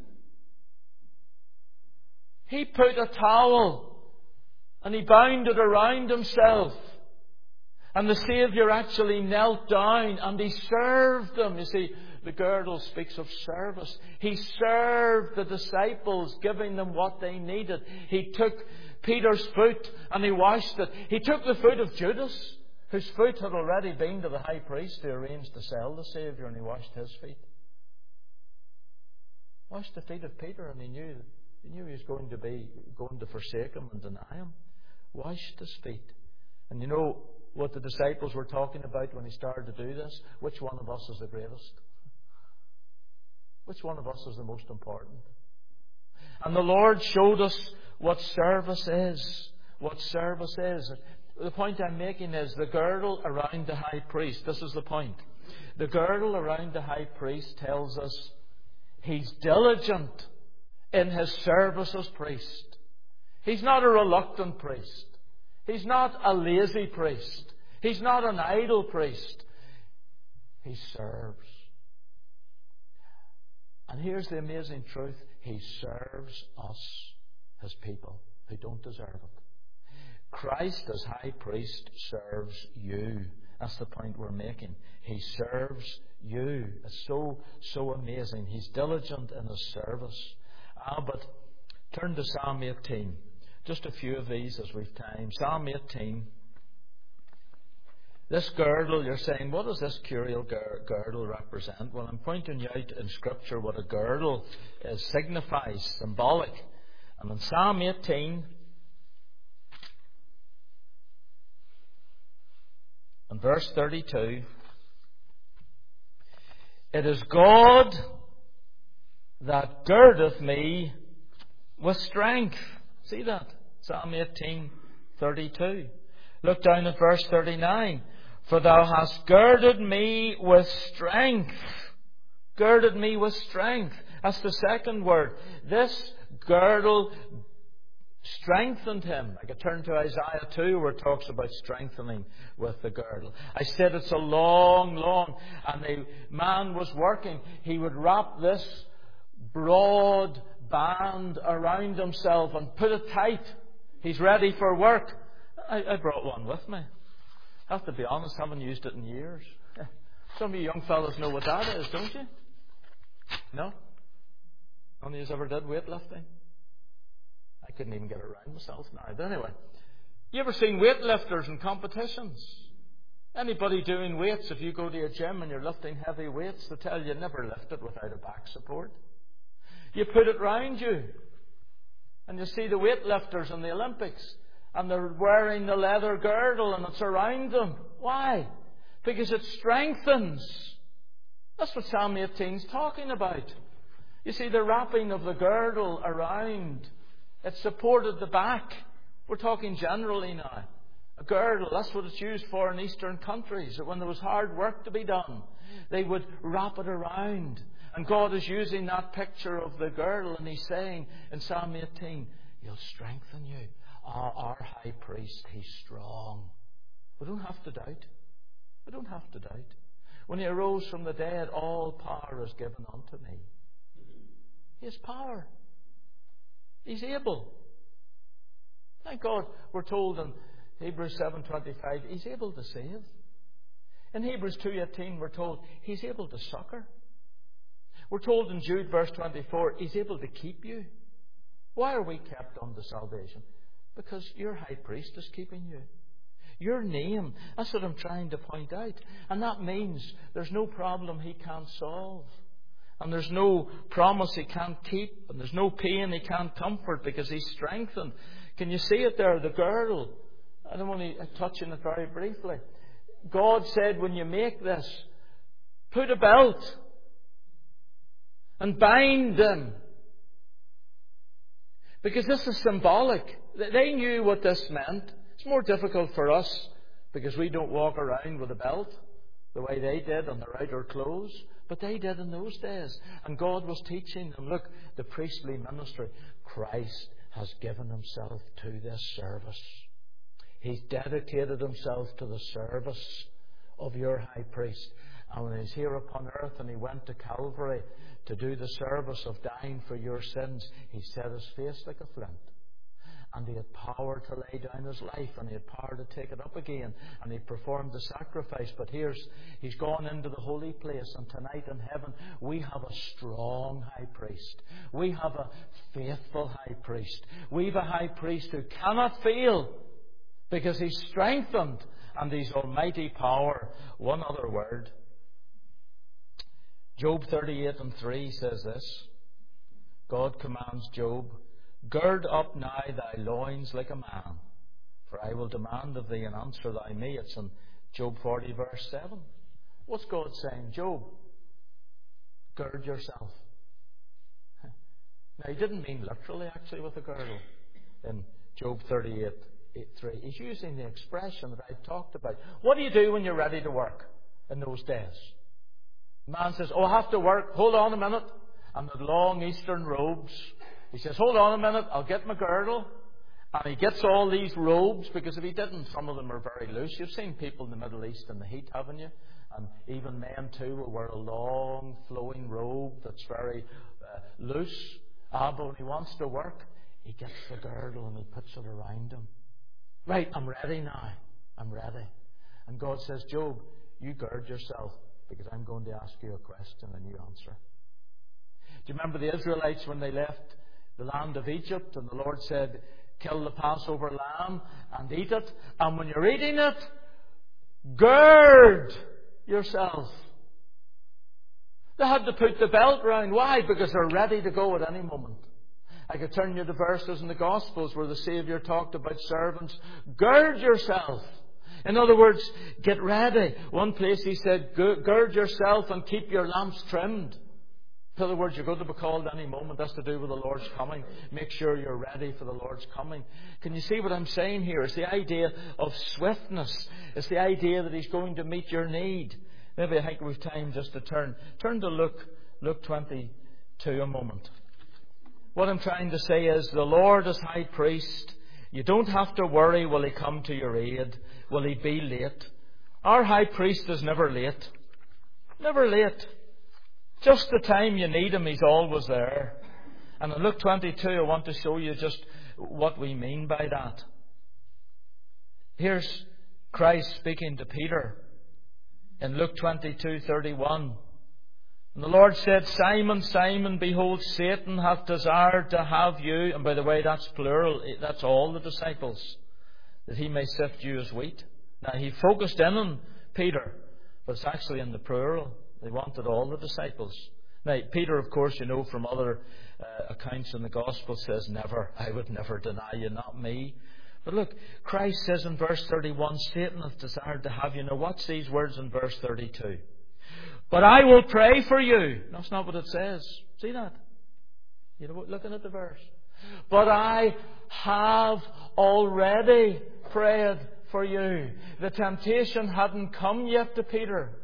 he put a towel and he bound it around himself. And the Saviour actually knelt down and He served them. You see, the girdle speaks of service. He served the disciples, giving them what they needed. He took Peter's foot and He washed it. He took the foot of Judas, whose foot had already been to the high priest who arranged to sell the Saviour, and He washed his feet. Washed the feet of Peter, and he knew he was going to forsake Him and deny Him. Washed his feet. And you know what the disciples were talking about when He started to do this? Which one of us is the greatest? Which one of us is the most important? And the Lord showed us what service is. What service is. The point I'm making is the girdle around the high priest. This is the point. The girdle around the high priest tells us he's diligent in his service as priest. He's not a reluctant priest. He's not a lazy priest. He's not an idle priest. He serves. And here's the amazing truth. He serves us, His people, who don't deserve it. Christ as high priest serves you. That's the point we're making. He serves you. It's so amazing. He's diligent in His service. But turn to Psalm 18. Just a few of these as we've time. Psalm 18. This girdle, you're saying, what does this curial girdle represent? Well, I'm pointing you out in Scripture what a girdle signifies, symbolic. And in Psalm 18, and verse 32, it is God that girdeth me with strength. See that? Psalm 18:32. Look down at verse 39. For thou hast girded me with strength. Girded me with strength. That's the second word. This girdle strengthened him. I could turn to Isaiah 2 where it talks about strengthening with the girdle. I said it's a long, and the man was working. He would wrap this broad band around himself and put it tight. He's ready for work. I brought one with me. I have to be honest, haven't used it in years. Some of you young fellas know what that is, don't you? No? None of you ever did weightlifting? I couldn't even get it around myself now. But anyway, you ever seen weightlifters in competitions? Anybody doing weights, if you go to a gym and you're lifting heavy weights, they tell you never lift it without a back support. You put it round you. And you see the weightlifters in the Olympics. And they're wearing the leather girdle and it's around them. Why? Because it strengthens. That's what Psalm 18 is talking about. You see, the wrapping of the girdle around, it supported the back. We're talking generally now. A girdle, that's what it's used for in Eastern countries. That when there was hard work to be done, they would wrap it around. And God is using that picture of the girdle, and He's saying in Psalm 18, He'll strengthen you. Our high priest, He's strong. We don't have to doubt. We don't have to doubt. When He arose from the dead, all power is given unto me. He has power. He's able. Thank God we're told in Hebrews 7:25, He's able to save. In Hebrews 2:18 we're told He's able to succour. We're told in Jude verse 24, He's able to keep you. Why are we kept unto salvation? Because your high priest is keeping you. Your name, that's what I'm trying to point out. And that means there's no problem He can't solve. And there's no promise He can't keep. And there's no pain He can't comfort because He's strengthened. Can you see it there, the girdle? I'm only touching it very briefly. God said when you make this, put a belt and bind them. Because this is symbolic. They knew what this meant. It's more difficult for us because we don't walk around with a belt the way they did on their outer clothes. But they did in those days. And God was teaching them, look, the priestly ministry, Christ has given Himself to this service. He's dedicated Himself to the service of your high priest. And when He's here upon earth and He went to Calvary to do the service of dying for your sins, He set His face like a flint. and He had power to lay down His life, and He had power to take it up again, and He performed the sacrifice. But He's gone into the holy place, and tonight in heaven we have a strong high priest. We have a faithful high priest. We have a high priest who cannot fail, because He's strengthened, and He's almighty power. One other word. Job 38:3 says this. God commands Job, "Gird up now thy loins like a man, for I will demand of thee an answer thou me." It's in Job 40 verse 7. What's God saying? Job, gird yourself. Now, He didn't mean literally actually with a girdle in Job 38:3. He's using the expression that I've talked about. What do you do when you're ready to work in those days? Man says, "Oh, I have to work. Hold on a minute." And the long eastern robes. He says, "Hold on a minute, I'll get my girdle." And he gets all these robes, because if he didn't, some of them are very loose. You've seen people in the Middle East in the heat, haven't you? And even men too will wear a long flowing robe that's very loose. But when he wants to work, he gets the girdle and he puts it around him. Right, I'm ready now. I'm ready. And God says, "Job, you gird yourself, because I'm going to ask you a question and you answer." Do you remember the Israelites when they left the land of Egypt, and the Lord said, "Kill the Passover lamb and eat it. And when you're eating it, gird yourself." They had to put the belt round. Why? Because they're ready to go at any moment. I could turn you to verses in the Gospels where the Saviour talked about servants. Gird yourself. In other words, get ready. One place He said, "Gird yourself and keep your lamps trimmed." In other words, you're going to be called any moment. That's to do with the Lord's coming. Make sure you're ready for the Lord's coming. Can you see what I'm saying here? It's the idea of swiftness. It's the idea that He's going to meet your need. Maybe I think we've time just to turn to Luke 22 a moment. What I'm trying to say is, the Lord is high priest. You don't have to worry, will He come to your aid? Will He be late? Our high priest is never late. Never late. Just the time you need Him, He's always there. And in Luke 22, I want to show you just what we mean by that. Here's Christ speaking to Peter in Luke 22:31. And the Lord said, "Simon, Simon, behold, Satan hath desired to have you." And by the way, that's plural. That's all the disciples. "That he may sift you as wheat." Now, He focused in on Peter, but it's actually in the plural. They wanted all the disciples. Now, Peter, of course, you know from other accounts in the Gospel, says, "Never, I would never deny you, not me." But look, Christ says in verse 31, Satan hath desired to have you. Now, what's these words in verse 32? "But I will pray for you." That's not what it says. See that? You know, looking at the verse. "But I have already prayed for you." The temptation hadn't come yet to Peter.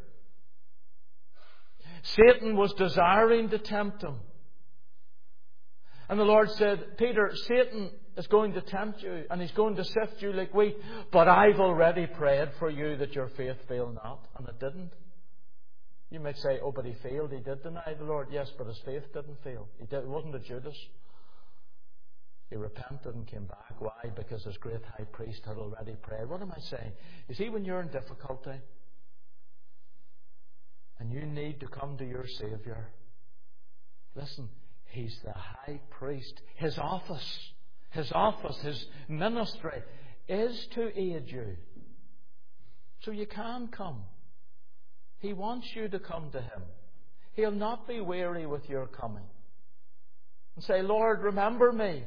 Satan was desiring to tempt him. And the Lord said, "Peter, Satan is going to tempt you, and he's going to sift you like wheat. But I've already prayed for you that your faith fail not." And it didn't. You might say, "Oh, but he failed. He did deny the Lord." Yes, but his faith didn't fail. It wasn't a Judas. He repented and came back. Why? Because his great high priest had already prayed. What am I saying? You see, when you're in difficulty, and you need to come to your Saviour, listen, He's the high priest. His office, His ministry is to aid you. So you can come. He wants you to come to Him. He'll not be weary with your coming. And say, "Lord, remember me."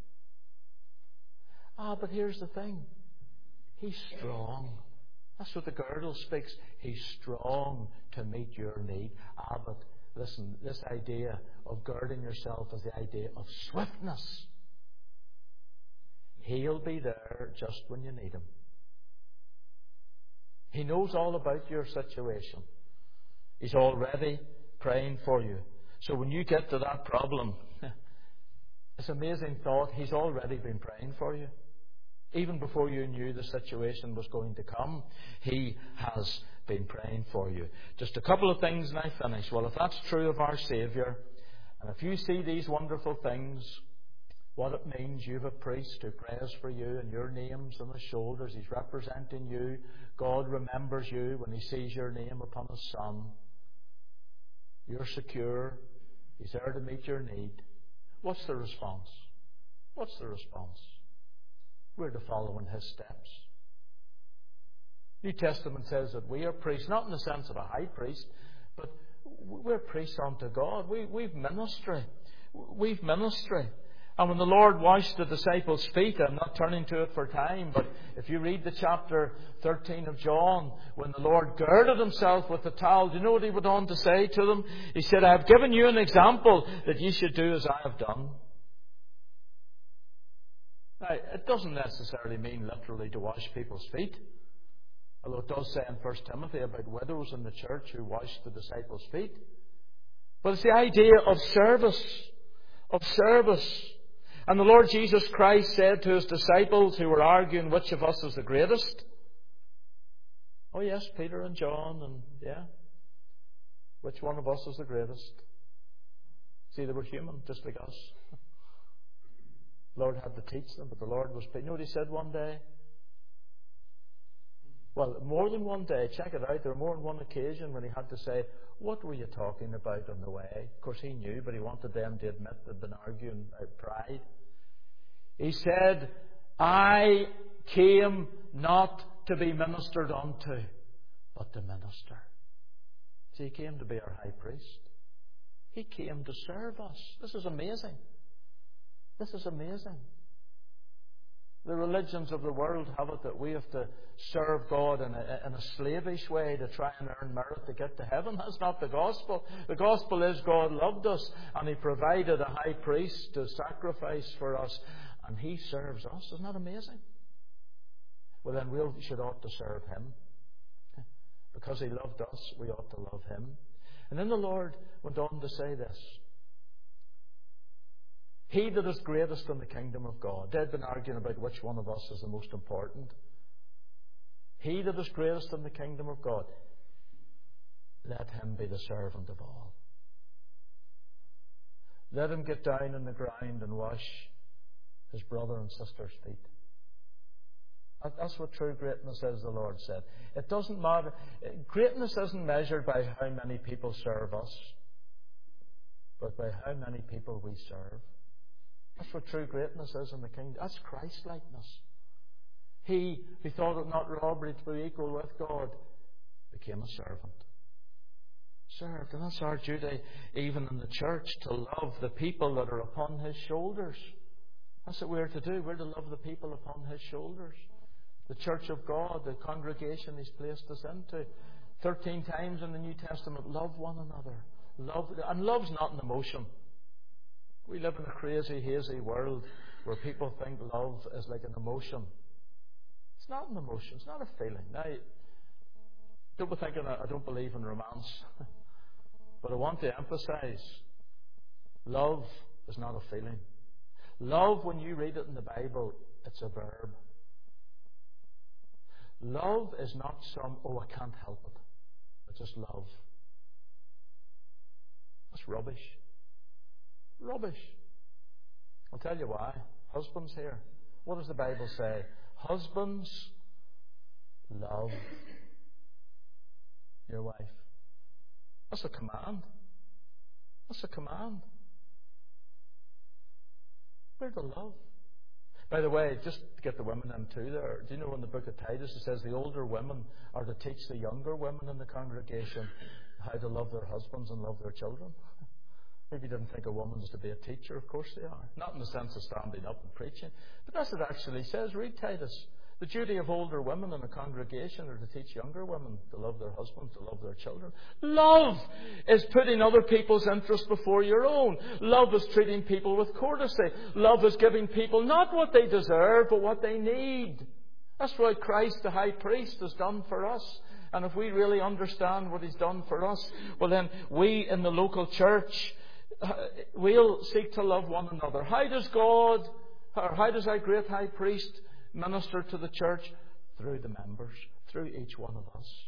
But here's the thing. He's strong. That's what the girdle speaks. He's strong to meet your need. But listen, this idea of girding yourself is the idea of swiftness. He'll be there just when you need Him. He knows all about your situation. He's already praying for you. So when you get to that problem, it's an amazing thought. He's already been praying for you. Even before you knew the situation was going to come, He has been praying for you. Just a couple of things and I finish. Well, if that's true of our Saviour, and if you see these wonderful things, what it means. You have a priest who prays for you, and your name's on his shoulders. He's representing you. God remembers you when He sees your name upon His Son. You're secure. He's there to meet your need. What's the response? What's the response? We're to follow in His steps. New Testament says that we are priests, not in the sense of a high priest, but we're priests unto God. We've ministry. We've ministry. And when the Lord washed the disciples' feet, I'm not turning to it for time, but if you read the chapter 13 of John, when the Lord girded Himself with the towel, do you know what He went on to say to them? He said, I have given you an example that you should do as I have done. Now, it doesn't necessarily mean literally to wash people's feet. Although it does say in 1 Timothy about widows in the church who washed the disciples' feet. But it's the idea of service. Of service. And the Lord Jesus Christ said to His disciples who were arguing which of us is the greatest. Oh yes, Peter and John, and yeah. Which one of us is the greatest? See, they were human, just like us. The Lord had to teach them, but the Lord was... You know what He said one day? Well, more than one day. Check it out. There were more than one occasion when He had to say, what were you talking about on the way? Of course, He knew, but He wanted them to admit they'd been arguing out pride. He said, I came not to be ministered unto, but to minister. See, He came to be our high priest. He came to serve us. This is amazing. This is amazing. The religions of the world have it that we have to serve God in a slavish way to try and earn merit to get to heaven. That's not the gospel. The gospel is God loved us and He provided a high priest to sacrifice for us, and He serves us. Isn't that amazing? Well, then we ought to serve Him. Because He loved us, we ought to love Him. And then the Lord went on to say this. He that is greatest in the kingdom of God. They'd been arguing about which one of us is the most important. He that is greatest in the kingdom of God, let him be the servant of all. Let him get down on the ground and wash his brother and sister's feet. That's what true greatness is, the Lord said. It doesn't matter. Greatness isn't measured by how many people serve us, but by how many people we serve. That's what true greatness is in the kingdom. That's Christ-likeness. He who thought it not robbery to be equal with God became a servant. Served. And that's our duty even in the church, to love the people that are upon His shoulders. That's what we're to do. We're to love the people upon His shoulders. The church of God, the congregation He's placed us into. 13 times in the New Testament, love one another. And love's not an emotion. We live in a crazy, hazy world where people think love is like an emotion. It's not an emotion. It's not a feeling. Now, don't be thinking I don't believe in romance. But I want to emphasize, love is not a feeling. Love, when you read it in the Bible, it's a verb. Love is not I can't help it. It's just love. That's rubbish. Rubbish. I'll tell you why. Husbands here. What does the Bible say? Husbands, love your wife. That's a command. That's a command. We're to love. By the way, just to get the women in too there, do you know in the book of Titus it says the older women are to teach the younger women in the congregation how to love their husbands and love their children? Maybe you didn't think a woman was to be a teacher. Of course they are. Not in the sense of standing up and preaching. But that's what it actually says. Read Titus. The duty of older women in a congregation are to teach younger women to love their husbands, to love their children. Love is putting other people's interests before your own. Love is treating people with courtesy. Love is giving people not what they deserve, but what they need. That's what Christ, the high priest, has done for us. And if we really understand what He's done for us, well then we in the local church, we'll seek to love one another. How does our great high priest minister to the church? Through the members, through each one of us.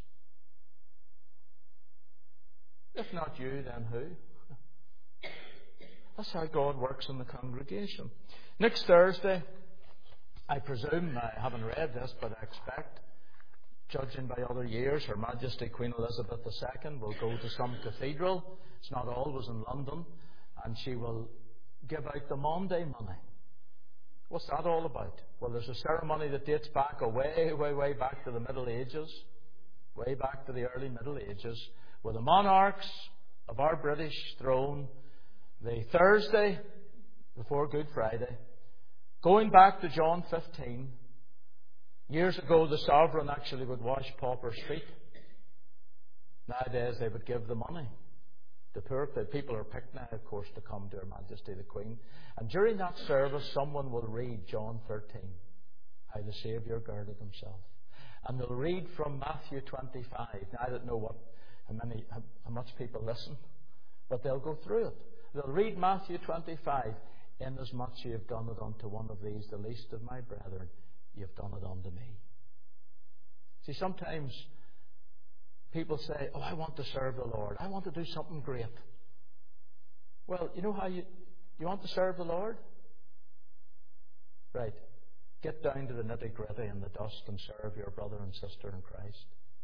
If not you, then who? That's how God works in the congregation. Next Thursday, I presume, I haven't read this, but I expect, judging by other years, Her Majesty Queen Elizabeth II will go to some cathedral. It's not always in London. And she will give out the Maundy money. What's that all about? Well, there's a ceremony that dates back way back to the Middle Ages, way back to the early Middle Ages, where the monarchs of our British throne, the Thursday before Good Friday, going back to John 15, years ago the sovereign actually would wash paupers' feet. Nowadays they would give the money. The poor people are picked now, of course, to come to Her Majesty the Queen. And during that service, someone will read John 13, how the Saviour girded himself. And they'll read from Matthew 25. Now, I don't know how much people listen, but they'll go through it. They'll read Matthew 25. Inasmuch you have done it unto one of these, the least of my brethren, you have done it unto me. See, sometimes people say, oh, I want to serve the Lord. I want to do something great. Well, you know how you want to serve the Lord? Right. Get down to the nitty-gritty and the dust and serve your brother and sister in Christ.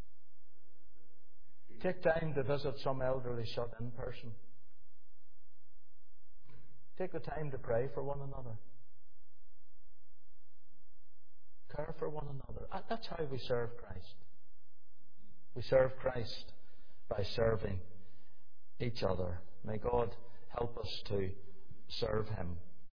Take time to visit some elderly shut-in person. Take the time to pray for one another. Care for one another. That's how we serve Christ. We serve Christ by serving each other. May God help us to serve Him.